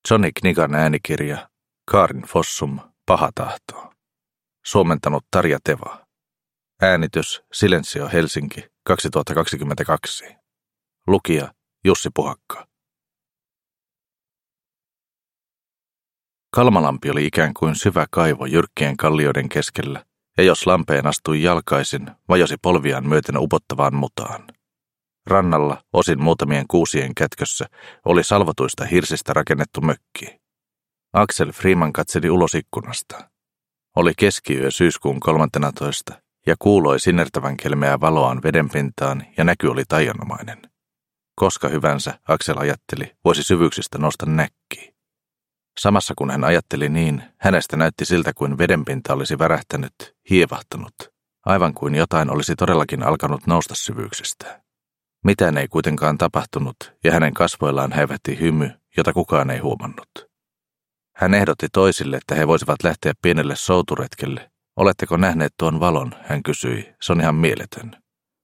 Johnny Knigan äänikirja, Kaarin Fossum, Paha tahto. Suomentanut Tarja Teva. Äänitys Silensio Helsinki 2022. Lukija Jussi Puhakka. Kalmalampi oli ikään kuin syvä kaivo jyrkkien kallioiden keskellä, ja jos lampeen astui jalkaisin, vajosi polviaan myöten upottavaan mutaan. Rannalla, osin muutamien kuusien kätkössä, oli salvatuista hirsistä rakennettu mökki. Axel Freeman katseli ulos ikkunasta. Oli keskiyö syyskuun 13. ja kuuloi sinertävän kelmeää valoaan vedenpintaan ja näky oli taianomainen. Koska hyvänsä, Axel ajatteli, voisi syvyyksistä nousta näkki. Samassa kun hän ajatteli niin, hänestä näytti siltä kuin vedenpinta olisi värähtänyt, hievahtanut, aivan kuin jotain olisi todellakin alkanut nousta syvyyksistä. Mitään ei kuitenkaan tapahtunut, ja hänen kasvoillaan häivähti hymy, jota kukaan ei huomannut. Hän ehdotti toisille, että he voisivat lähteä pienelle souturetkelle. Oletteko nähneet tuon valon, hän kysyi, se on ihan mieletön.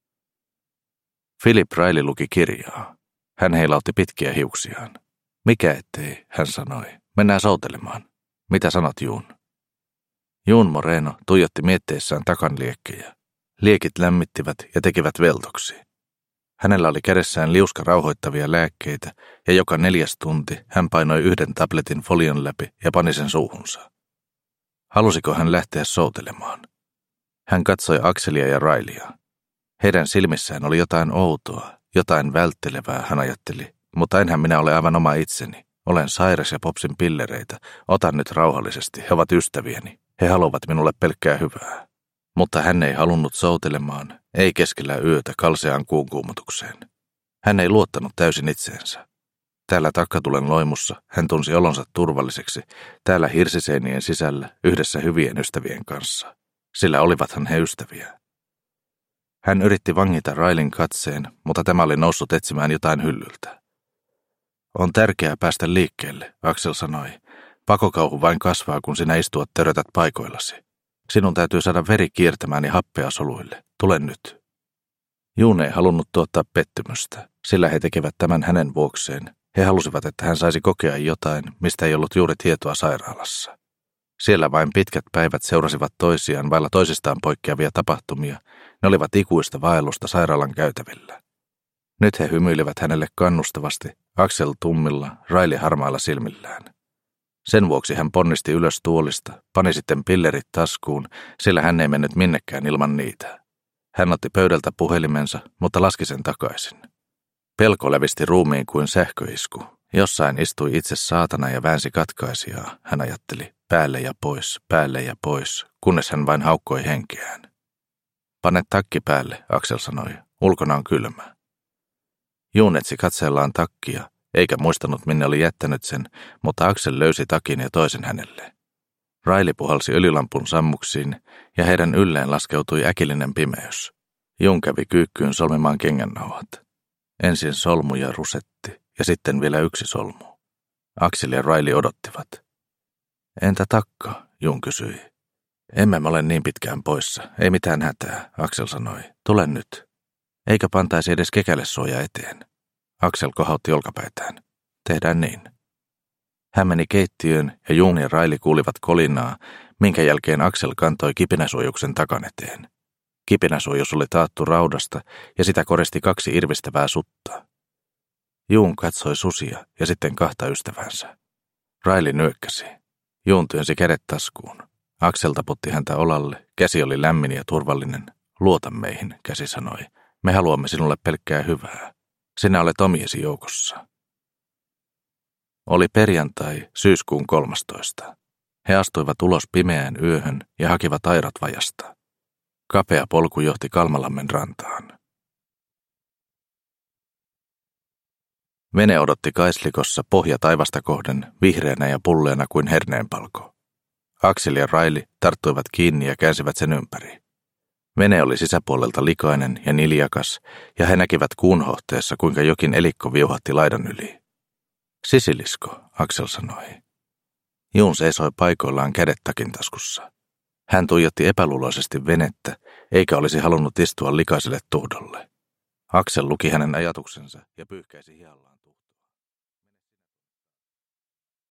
Philip Riley luki kirjaa. Hän heilautti pitkiä hiuksiaan. Mikä ettei, hän sanoi. Mennään soutelemaan. Mitä sanot, Juun? Juun Moreno tuijotti mietteessään takanliekkejä. Liekit lämmittivät ja tekivät veltoksi. Hänellä oli kädessään liuska rauhoittavia lääkkeitä, ja joka 4 tunti hän painoi 1 tabletin folion läpi ja pani sen suuhunsa. Halusiko hän lähteä soutelemaan? Hän katsoi Axelia ja Rileya. Heidän silmissään oli jotain outoa, jotain välttelevää, hän ajatteli, mutta enhän minä ole aivan oma itseni. Olen sairas ja popsin pillereitä. Otan nyt rauhallisesti, he ovat ystäviäni. He haluavat minulle pelkkää hyvää. Mutta hän ei halunnut soutelemaan, ei keskellä yötä kalseaan kuun kuumotukseen. Hän ei luottanut täysin itseensä. Täällä takkatulen loimussa hän tunsi olonsa turvalliseksi, täällä hirsiseinien sisällä yhdessä hyvien ystävien kanssa. Sillä olivathan he ystäviä. Hän yritti vangita Rileyn katseen, mutta tämä oli noussut etsimään jotain hyllyltä. On tärkeää päästä liikkeelle, Axel sanoi. Pakokauhu vain kasvaa, kun sinä istuat törötät paikoillasi. Sinun täytyy saada veri kiertämään ja happea soluille. Tule nyt. Juun ei halunnut tuottaa pettymystä, sillä he tekevät tämän hänen vuokseen. He halusivat, että hän saisi kokea jotain, mistä ei ollut juuri tietoa sairaalassa. Siellä vain pitkät päivät seurasivat toisiaan vailla toisistaan poikkeavia tapahtumia. Ne olivat ikuista vaellusta sairaalan käytävillä. Nyt he hymyilivät hänelle kannustavasti, Axel tummilla, Riley harmailla silmillään. Sen vuoksi hän ponnisti ylös tuolista, pani sitten pillerit taskuun, sillä hän ei mennyt minnekään ilman niitä. Hän otti pöydältä puhelimensa, mutta laski sen takaisin. Pelko levisti ruumiin kuin sähköisku. Jossain istui itse saatana ja väänsi katkaisijaa, hän ajatteli, päälle ja pois, kunnes hän vain haukkoi henkeään. Pane takki päälle, Axel sanoi, ulkona on kylmä. Juun etsi katseellaan takkia, eikä muistanut minne oli jättänyt sen, mutta Axel löysi takin ja toisen hänelle. Riley puhalsi öljylampun sammuksiin, ja heidän ylleen laskeutui äkillinen pimeys. Juun kävi kyykkyyn solmimaan kengännauhat. Ensin solmu ja rusetti, ja sitten vielä 1 solmu. Axel ja Riley odottivat. Entä takka, Juun kysyi. Emme me ole niin pitkään poissa, ei mitään hätää, Axel sanoi. Tule nyt. Eikä pantaisi edes kekälle suoja eteen. Axel kohautti olkapäitään. Tehdään niin. Hän meni keittiöön ja Juun ja Riley kuulivat kolinaa, minkä jälkeen Axel kantoi kipinäsuojuksen takan eteen. Kipinäsuojus oli taattu raudasta ja sitä koristi 2 irvistävää sutta. Juun katsoi susia ja sitten 2 ystävänsä. Riley nyökkäsi. Juun työnsi kädet taskuun. Axel taputti häntä olalle, käsi oli lämmin ja turvallinen. Luota meihin, käsi sanoi. Me haluamme sinulle pelkkää hyvää. Sinä olet omiesi joukossa. Oli perjantai, syyskuun 13. He astuivat ulos pimeään yöhön ja hakivat airat vajasta. Kapea polku johti Kalmalammen rantaan. Vene odotti kaislikossa pohja taivasta kohden, vihreänä ja pulleana kuin herneenpalko. Axel ja Riley tarttuivat kiinni ja käänsivät sen ympäri. Vene oli sisäpuolelta likainen ja niljakas, ja he näkivät kuunhohteessa, kuinka jokin elikko viuhatti laidan yli. Sisilisko, Axel sanoi. Juun seisoi paikoillaan kädet takin taskussa. Hän tuijotti epäluuloisesti venettä, eikä olisi halunnut istua likaiselle tuhdolle. Axel luki hänen ajatuksensa ja pyyhkäisi hiallaan.